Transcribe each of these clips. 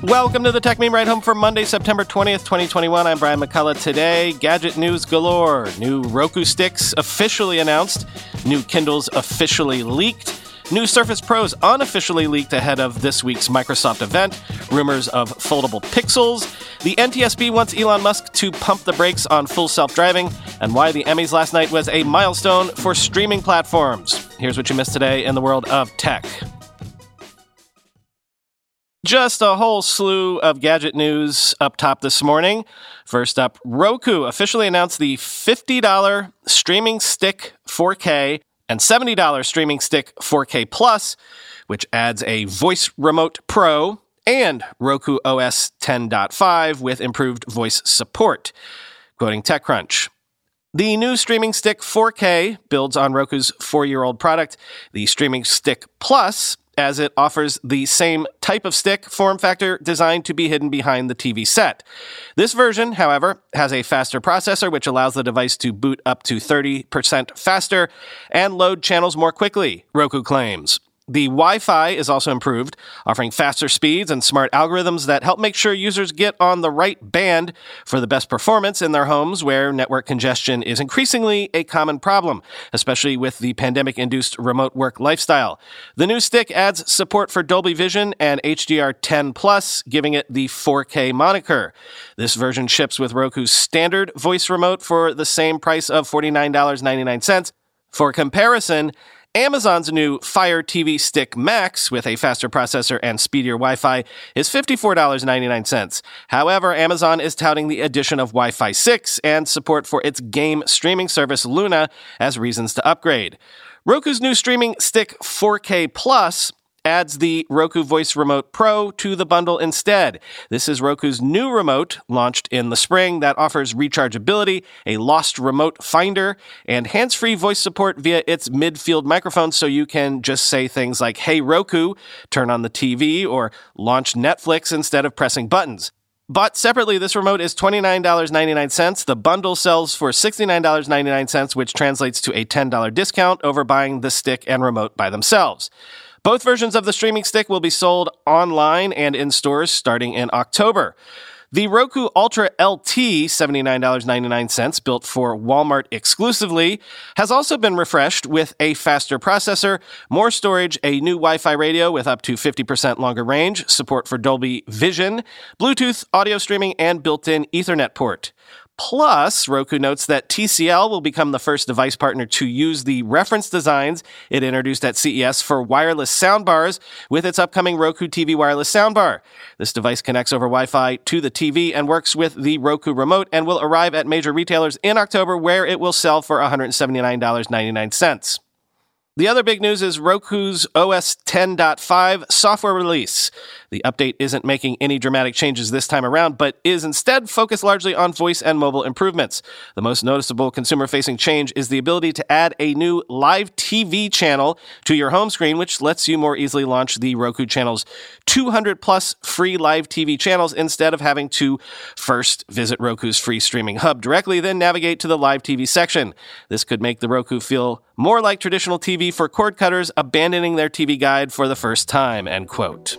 Welcome to the Tech Meme Ride Home for Monday, September 20th, 2021. I'm Brian McCullough. Today, gadget news galore. New Roku sticks officially announced. New Kindles officially leaked. New Surface Pros unofficially leaked ahead of this week's Microsoft event. Rumors of foldable Pixels. The NTSB wants Elon Musk to pump the brakes on full self-driving. And why the Emmys last night was a milestone for streaming platforms. Here's what you missed today in the world of tech. Just a whole slew of gadget news up top this morning. First up, Roku officially announced the $50 Streaming Stick 4K and $70 Streaming Stick 4K Plus, which adds a Voice Remote Pro and Roku OS 10.5 with improved voice support. Quoting TechCrunch. The new Streaming Stick 4K builds on Roku's 4-year-old product, the Streaming Stick Plus, as it offers the same type of stick form factor designed to be hidden behind the TV set. This version, however, has a faster processor, which allows the device to boot up to 30% faster and load channels more quickly, Roku claims. The Wi-Fi is also improved, offering faster speeds and smart algorithms that help make sure users get on the right band for the best performance in their homes where network congestion is increasingly a common problem, especially with the pandemic-induced remote work lifestyle. The new stick adds support for Dolby Vision and HDR10+, giving it the 4K moniker. This version ships with Roku's standard voice remote for the same price of $49.99. For comparison, Amazon's new Fire TV Stick Max with a faster processor and speedier Wi-Fi is $54.99. However, Amazon is touting the addition of Wi-Fi 6 and support for its game streaming service Luna as reasons to upgrade. Roku's new Streaming Stick 4K Plus adds the Roku Voice Remote Pro to the bundle instead. This is Roku's new remote, launched in the spring, that offers rechargeability, a lost remote finder, and hands-free voice support via its midfield microphone, so you can just say things like, "Hey Roku, turn on the TV," or launch Netflix instead of pressing buttons. Bought separately, this remote is $29.99. The bundle sells for $69.99, which translates to a $10 discount over buying the stick and remote by themselves. Both versions of the streaming stick will be sold online and in stores starting in October. The Roku Ultra LT, $79.99, built for Walmart exclusively, has also been refreshed with a faster processor, more storage, a new Wi-Fi radio with up to 50% longer range, support for Dolby Vision, Bluetooth, audio streaming, and built-in Ethernet port. Plus, Roku notes that TCL will become the first device partner to use the reference designs it introduced at CES for wireless soundbars with its upcoming Roku TV wireless soundbar. This device connects over Wi-Fi to the TV and works with the Roku remote and will arrive at major retailers in October, where it will sell for $179.99. The other big news is Roku's OS 10.5 software release. The update isn't making any dramatic changes this time around, but is instead focused largely on voice and mobile improvements. The most noticeable consumer-facing change is the ability to add a new live TV channel to your home screen, which lets you more easily launch the Roku channel's 200-plus free live TV channels instead of having to first visit Roku's free streaming hub directly, then navigate to the live TV section. This could make the Roku feel more like traditional TV for cord cutters abandoning their TV guide for the first time, end quote.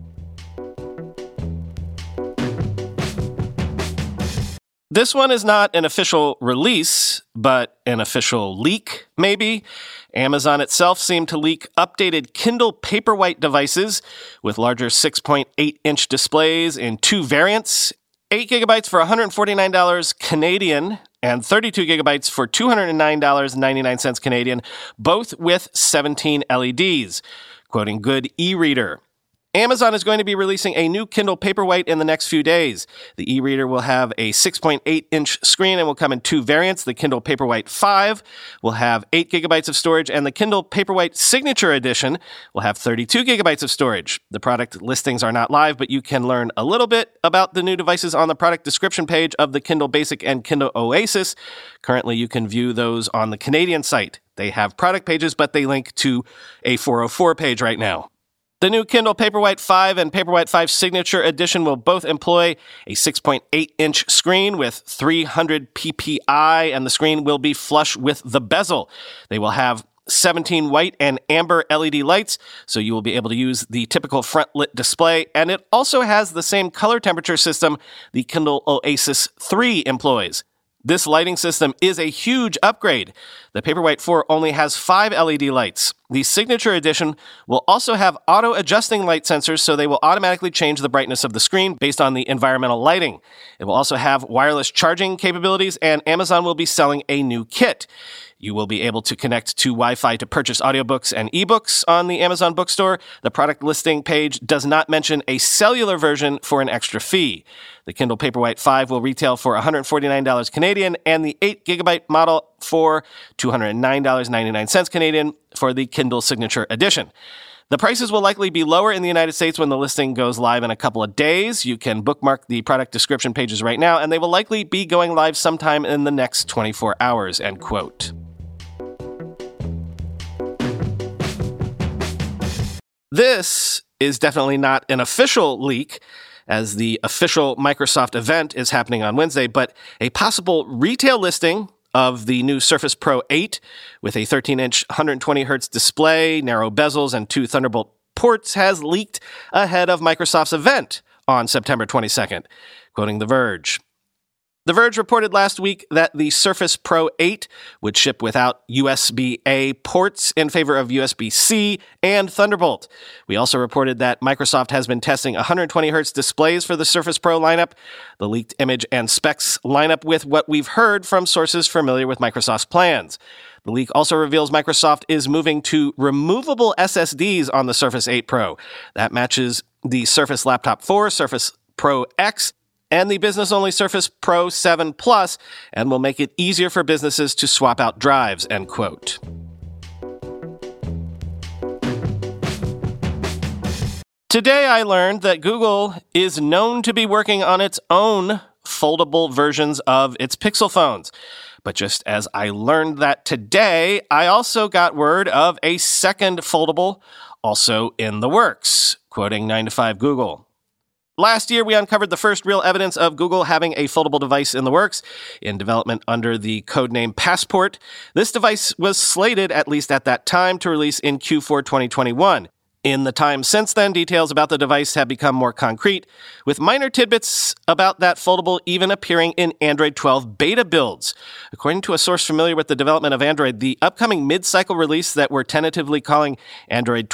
This one is not an official release, but an official leak, maybe. Amazon itself seemed to leak updated Kindle Paperwhite devices with larger 6.8-inch displays in two variants, 8 gigabytes for $149 Canadian and 32 gigabytes for $209.99 Canadian, both with 17 LEDs. Quoting Good e-reader, Amazon is going to be releasing a new Kindle Paperwhite in the next few days. The e-reader will have a 6.8-inch screen and will come in two variants. The Kindle Paperwhite 5 will have 8 gigabytes of storage, and the Kindle Paperwhite Signature Edition will have 32 gigabytes of storage. The product listings are not live, but you can learn a little bit about the new devices on the product description page of the Kindle Basic and Kindle Oasis. Currently, you can view those on the Canadian site. They have product pages, but they link to a 404 page right now. The new Kindle Paperwhite 5 and Paperwhite 5 Signature Edition will both employ a 6.8-inch screen with 300 ppi, and the screen will be flush with the bezel. They will have 17 white and amber LED lights, so you will be able to use the typical front-lit display, and it also has the same color temperature system the Kindle Oasis 3 employs. This lighting system is a huge upgrade. The Paperwhite 4 only has 5 LED lights. The Signature Edition will also have auto-adjusting light sensors, so they will automatically change the brightness of the screen based on the environmental lighting. It will also have wireless charging capabilities, and Amazon will be selling a new kit. You will be able to connect to Wi-Fi to purchase audiobooks and ebooks on the Amazon bookstore. The product listing page does not mention a cellular version for an extra fee. The Kindle Paperwhite 5 will retail for $149 Canadian and the 8GB model for $209.99 Canadian for the Kindle Signature Edition. The prices will likely be lower in the United States when the listing goes live in a couple of days. You can bookmark the product description pages right now, and they will likely be going live sometime in the next 24 hours, end quote. This is definitely not an official leak, as the official Microsoft event is happening on Wednesday, but a possible retail listing of the new Surface Pro 8 with a 13-inch 120Hz display, narrow bezels, and 2 Thunderbolt ports has leaked ahead of Microsoft's event on September 22nd, quoting The Verge. The Verge reported last week that the Surface Pro 8 would ship without USB-A ports in favor of USB-C and Thunderbolt. We also reported that Microsoft has been testing 120Hz displays for the Surface Pro lineup. The leaked image and specs line up with what we've heard from sources familiar with Microsoft's plans. The leak also reveals Microsoft is moving to removable SSDs on the Surface 8 Pro. That matches the Surface Laptop 4, Surface Pro X, and the business-only Surface Pro 7 Plus, and will make it easier for businesses to swap out drives, end quote. Today I learned that Google is known to be working on its own foldable versions of its Pixel phones. But just as I learned that today, I also got word of a second foldable also in the works, quoting 9to5 Google. Last year, we uncovered the first real evidence of Google having a foldable device in the works, in development under the codename Passport. This device was slated, at least at that time, to release in Q4 2021. In the time since then, details about the device have become more concrete, with minor tidbits about that foldable even appearing in Android 12 beta builds. According to a source familiar with the development of Android, the upcoming mid-cycle release that we're tentatively calling Android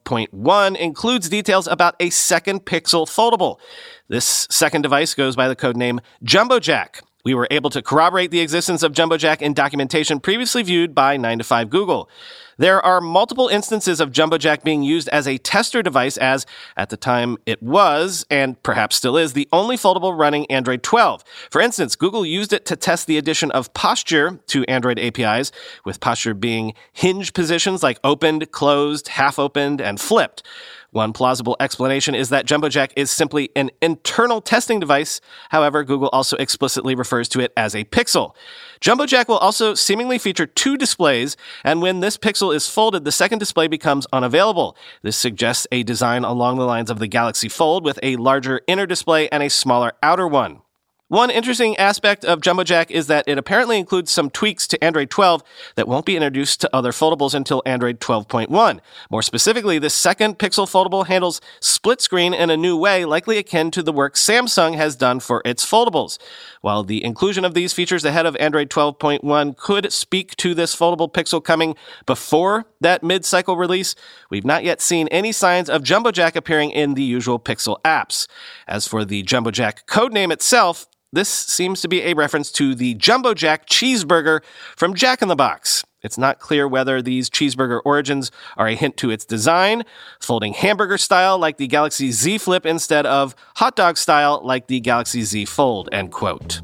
12.1 includes details about a second Pixel foldable. This second device goes by the codename Jumbo Jack. We were able to corroborate the existence of Jumbo Jack in documentation previously viewed by 9to5 Google. There are multiple instances of Jumbo Jack being used as a tester device as, at the time, it was, and perhaps still is, the only foldable running Android 12. For instance, Google used it to test the addition of posture to Android APIs, with posture being hinge positions like opened, closed, half-opened, and flipped. One plausible explanation is that Jumbo Jack is simply an internal testing device. However, Google also explicitly refers to it as a Pixel. Jumbo Jack will also seemingly feature 2 displays, and when this Pixel is folded, the second display becomes unavailable. This suggests a design along the lines of the Galaxy Fold, with a larger inner display and a smaller outer one. One interesting aspect of Jumbo Jack is that it apparently includes some tweaks to Android 12 that won't be introduced to other foldables until Android 12.1. More specifically, this second Pixel foldable handles split screen in a new way, likely akin to the work Samsung has done for its foldables. While the inclusion of these features ahead of Android 12.1 could speak to this foldable Pixel coming before that mid-cycle release, we've not yet seen any signs of Jumbo Jack appearing in the usual Pixel apps. As for the Jumbo Jack codename itself, this seems to be a reference to the Jumbo Jack cheeseburger from Jack in the Box. It's not clear whether these cheeseburger origins are a hint to its design, folding hamburger style like the Galaxy Z Flip instead of hot dog style like the Galaxy Z Fold, end quote.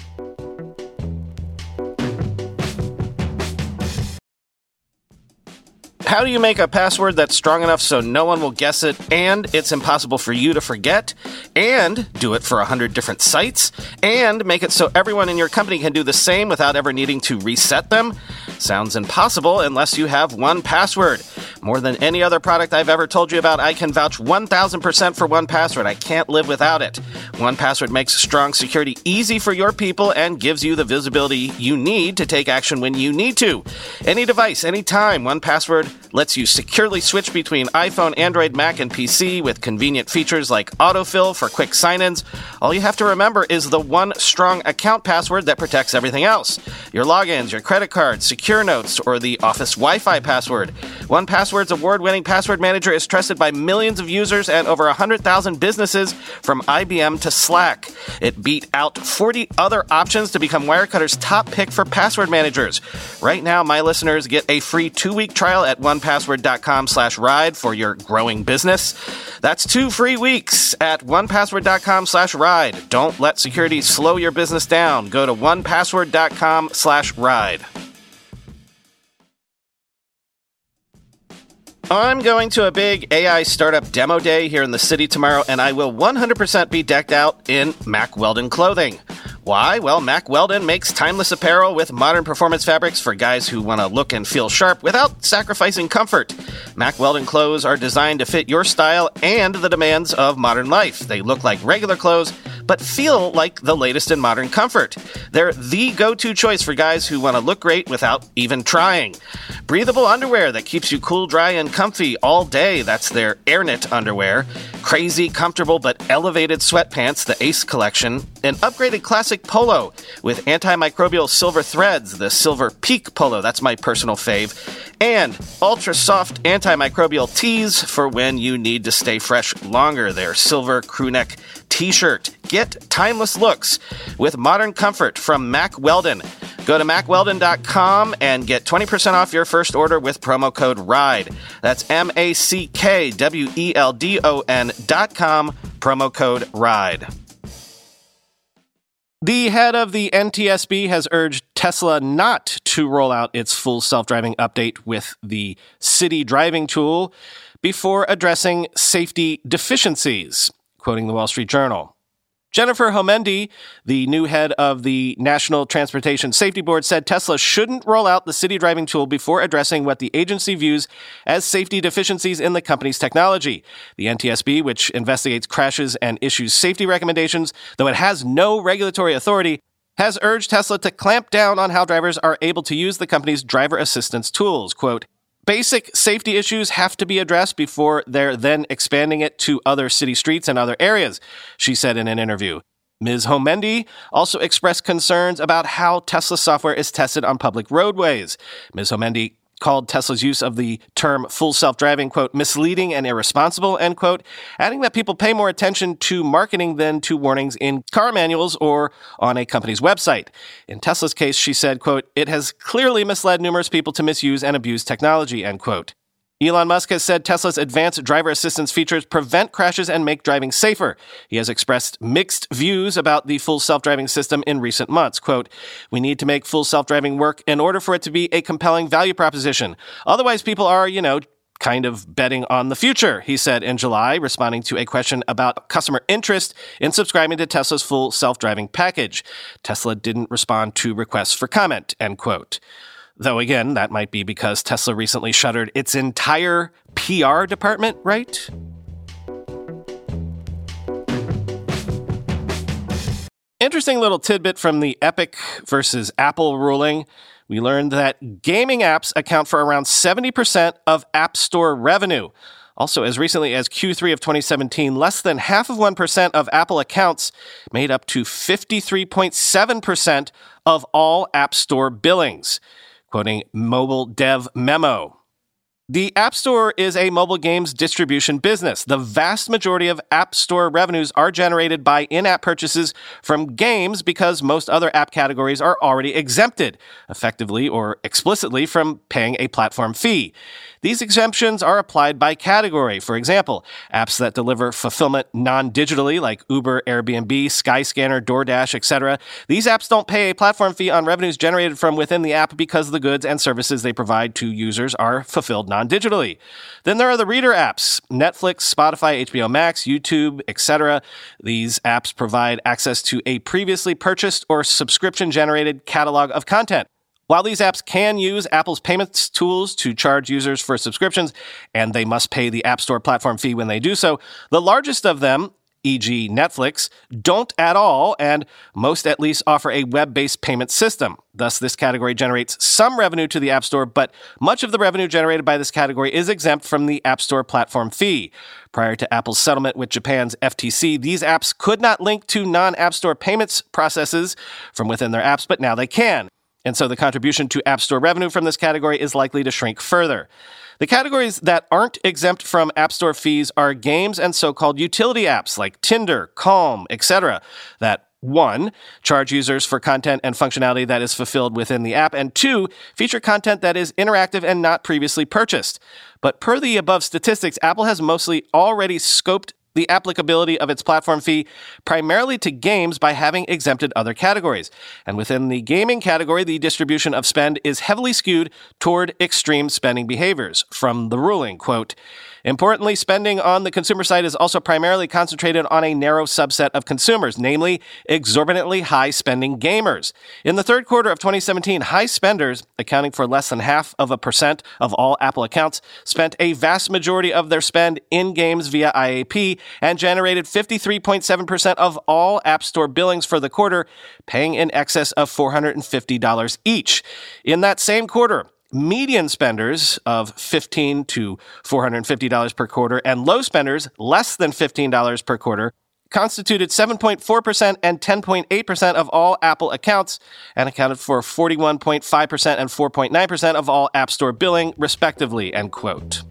How do you make a password that's strong enough so no one will guess it, and it's impossible for you to forget, and do it for 100 different sites, and make it so everyone in your company can do the same without ever needing to reset them? Sounds impossible unless you have 1Password. More than any other product I've ever told you about, I can vouch 1,000% for 1Password. I can't live without it. 1Password makes strong security easy for your people and gives you the visibility you need to take action when you need to. Any device, anytime, 1Password lets you securely switch between iPhone, Android, Mac, and PC with convenient features like autofill for quick sign-ins. All you have to remember is the one strong account password that protects everything else. Your logins, your credit cards, secure notes, or the Office Wi-Fi password. 1Password's award-winning password manager is trusted by millions of users and over 100,000 businesses from IBM to Slack. It beat out 40 other options to become Wirecutter's top pick for password managers. Right now, my listeners get a free 2-week trial at onepassword.com/ride for your growing business. That's 2 free weeks at onepassword.com/ride. Don't let security slow your business down. Go to onepassword.com/ride. I'm going to a big AI startup demo day here in the city tomorrow, and I will 100% be decked out in Mack Weldon clothing. Why? Well, Mack Weldon makes timeless apparel with modern performance fabrics for guys who want to look and feel sharp without sacrificing comfort. Mack Weldon clothes are designed to fit your style and the demands of modern life. They look like regular clothes, but feel like the latest in modern comfort. They're the go-to choice for guys who want to look great without even trying. Breathable underwear that keeps you cool, dry, and comfy all day. That's their AirKnit underwear. Crazy, comfortable, but elevated sweatpants, the Ace collection. An upgraded classic polo with antimicrobial silver threads, the Silver Peak polo. That's my personal fave. And ultra-soft antimicrobial tees for when you need to stay fresh longer. Their silver crewneck t-shirt. Get timeless looks with modern comfort from Mack Weldon. Go to MackWeldon.com and get 20% off your first order with promo code RIDE. That's MackWeldon.com, promo code RIDE. The head of the NTSB has urged Tesla not to roll out its full self-driving update with the City Driving tool before addressing safety deficiencies, quoting the Wall Street Journal. Jennifer Homendy, the new head of the National Transportation Safety Board, said Tesla shouldn't roll out the City Driving tool before addressing what the agency views as safety deficiencies in the company's technology. The NTSB, which investigates crashes and issues safety recommendations, though it has no regulatory authority, has urged Tesla to clamp down on how drivers are able to use the company's driver assistance tools. Quote, basic safety issues have to be addressed before they're then expanding it to other city streets and other areas, she said in an interview. Ms. Homendy also expressed concerns about how Tesla software is tested on public roadways. Ms. Homendy called Tesla's use of the term full self-driving, quote, misleading and irresponsible, end quote, adding that people pay more attention to marketing than to warnings in car manuals or on a company's website. In Tesla's case, she said, quote, it has clearly misled numerous people to misuse and abuse technology, end quote. Elon Musk has said Tesla's advanced driver assistance features prevent crashes and make driving safer. He has expressed mixed views about the full self-driving system in recent months. Quote, we need to make full self-driving work in order for it to be a compelling value proposition. Otherwise, people are, kind of betting on the future, he said in July, responding to a question about customer interest in subscribing to Tesla's full self-driving package. Tesla didn't respond to requests for comment, end quote. Though, again, that might be because Tesla recently shuttered its entire PR department, right? Interesting little tidbit from the Epic versus Apple ruling. We learned that gaming apps account for around 70% of App Store revenue. Also, as recently as Q3 of 2017, less than half of 1% of Apple accounts made up to 53.7% of all App Store billings. Quoting Mobile Dev Memo. The App Store is a mobile games distribution business. The vast majority of App Store revenues are generated by in-app purchases from games because most other app categories are already exempted, effectively or explicitly, from paying a platform fee. These exemptions are applied by category. For example, apps that deliver fulfillment non-digitally, like Uber, Airbnb, Skyscanner, DoorDash, etc. These apps don't pay a platform fee on revenues generated from within the app because the goods and services they provide to users are fulfilled non-digitally. Then there are the reader apps, Netflix, Spotify, HBO Max, YouTube, etc. These apps provide access to a previously purchased or subscription-generated catalog of content. While these apps can use Apple's payments tools to charge users for subscriptions, and they must pay the App Store platform fee when they do so, the largest of them, e.g. Netflix, don't at all, and most at least offer a web-based payment system. Thus, this category generates some revenue to the App Store, but much of the revenue generated by this category is exempt from the App Store platform fee. Prior to Apple's settlement with Japan's FTC, these apps could not link to non-App Store payments processes from within their apps, but now they can. And so the contribution to App Store revenue from this category is likely to shrink further. The categories that aren't exempt from App Store fees are games and so-called utility apps like Tinder, Calm, etc. that 1. Charge users for content and functionality that is fulfilled within the app, and 2. Feature content that is interactive and not previously purchased. But per the above statistics, Apple has mostly already scoped the applicability of its platform fee primarily to games by having exempted other categories. And within the gaming category, the distribution of spend is heavily skewed toward extreme spending behaviors. From the ruling, quote, "Importantly, spending on the consumer side is also primarily concentrated on a narrow subset of consumers, namely exorbitantly high-spending gamers. In the third quarter of 2017, high spenders, accounting for less than 0.5% of all Apple accounts, spent a vast majority of their spend in games via IAP and generated 53.7% of all App Store billings for the quarter, paying in excess of $450 each. In that same quarter, median spenders of $15 to $450 per quarter and low spenders less than $15 per quarter constituted 7.4% and 10.8% of all Apple accounts and accounted for 41.5% and 4.9% of all App Store billing, respectively," end quote.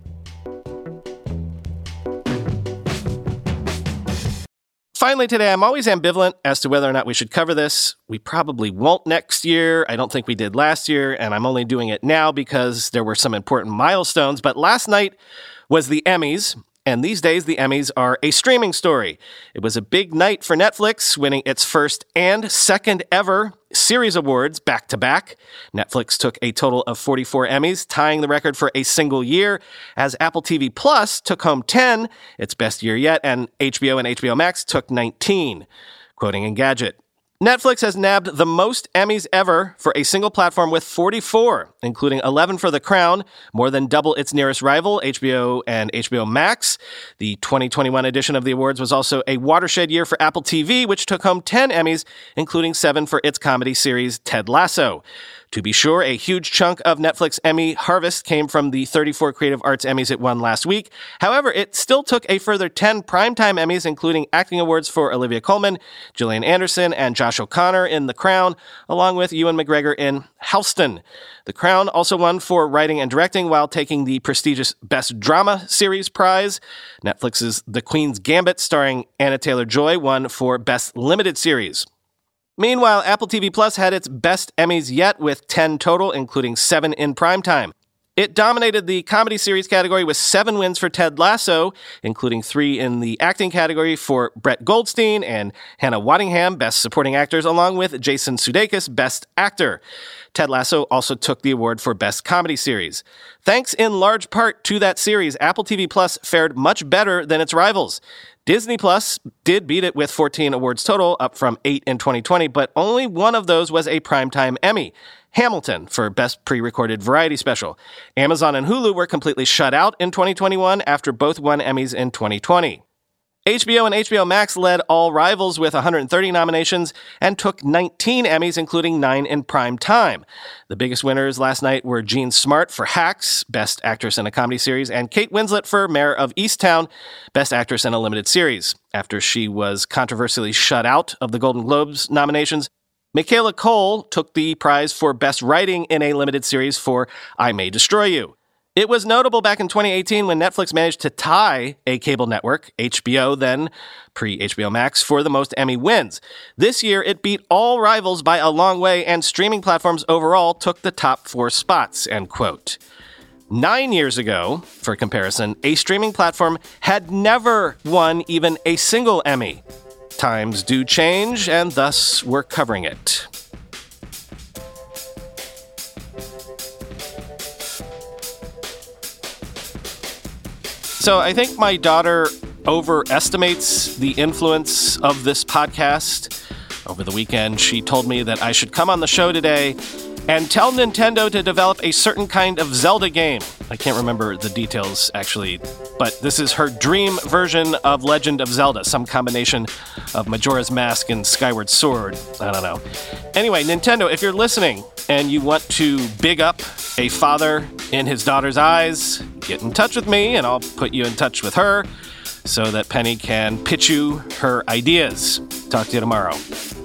Finally today, I'm always ambivalent as to whether or not we should cover this. We probably won't next year. I don't think we did last year, and I'm only doing it now because there were some important milestones. But last night was the Emmys, and these days the Emmys are a streaming story. It was a big night for Netflix, winning its first and second ever series awards back-to-back. Netflix took a total of 44 Emmys, tying the record for a single year, as Apple TV Plus took home 10, its best year yet, and HBO and HBO Max took 19. Quoting Engadget, Netflix has nabbed the most Emmys ever for a single platform with 44, including 11 for The Crown, more than double its nearest rival, HBO and HBO Max. The 2021 edition of the awards was also a watershed year for Apple TV, which took home 10 Emmys, including 7 for its comedy series Ted Lasso. To be sure, a huge chunk of Netflix Emmy harvest came from the 34 Creative Arts Emmys it won last week. However, it still took a further 10 primetime Emmys, including acting awards for Olivia Colman, Gillian Anderson, and Josh O'Connor in The Crown, along with Ewan McGregor in Houston. The Crown also won for writing and directing while taking the prestigious Best Drama Series prize. Netflix's The Queen's Gambit, starring Anya Taylor-Joy, won for Best Limited Series. Meanwhile, Apple TV Plus had its best Emmys yet with 10 total, including 7 in primetime. It dominated the comedy series category with 7 wins for Ted Lasso, including 3 in the acting category for Brett Goldstein and Hannah Waddingham, Best Supporting Actors, along with Jason Sudeikis, Best Actor. Ted Lasso also took the award for Best Comedy Series. Thanks in large part to that series, Apple TV Plus fared much better than its rivals. Disney Plus did beat it with 14 awards total, up from 8 in 2020, but only one of those was a primetime Emmy, Hamilton, for Best Pre-Recorded Variety Special. Amazon and Hulu were completely shut out in 2021 after both won Emmys in 2020. HBO and HBO Max led all rivals with 130 nominations and took 19 Emmys, including 9 in prime time. The biggest winners last night were Jean Smart for Hacks, Best Actress in a Comedy Series, and Kate Winslet for Mayor of Easttown, Best Actress in a Limited Series. After she was controversially shut out of the Golden Globes nominations, Michaela Cole took the prize for Best Writing in a Limited Series for I May Destroy You. It was notable back in 2018 when Netflix managed to tie a cable network, HBO then, pre-HBO Max, for the most Emmy wins. This year, it beat all rivals by a long way, and streaming platforms overall took the top 4 spots, end quote. 9 years ago, for comparison, a streaming platform had never won even a single Emmy. Times do change, and thus we're covering it. So I think my daughter overestimates the influence of this podcast. Over the weekend, she told me that I should come on the show today and tell Nintendo to develop a certain kind of Zelda game. I can't remember the details, actually, but this is her dream version of Legend of Zelda, some combination of Majora's Mask and Skyward Sword. I don't know. Anyway, Nintendo, if you're listening and you want to big up a father in his daughter's eyes, get in touch with me and I'll put you in touch with her so that Penny can pitch you her ideas. Talk to you tomorrow.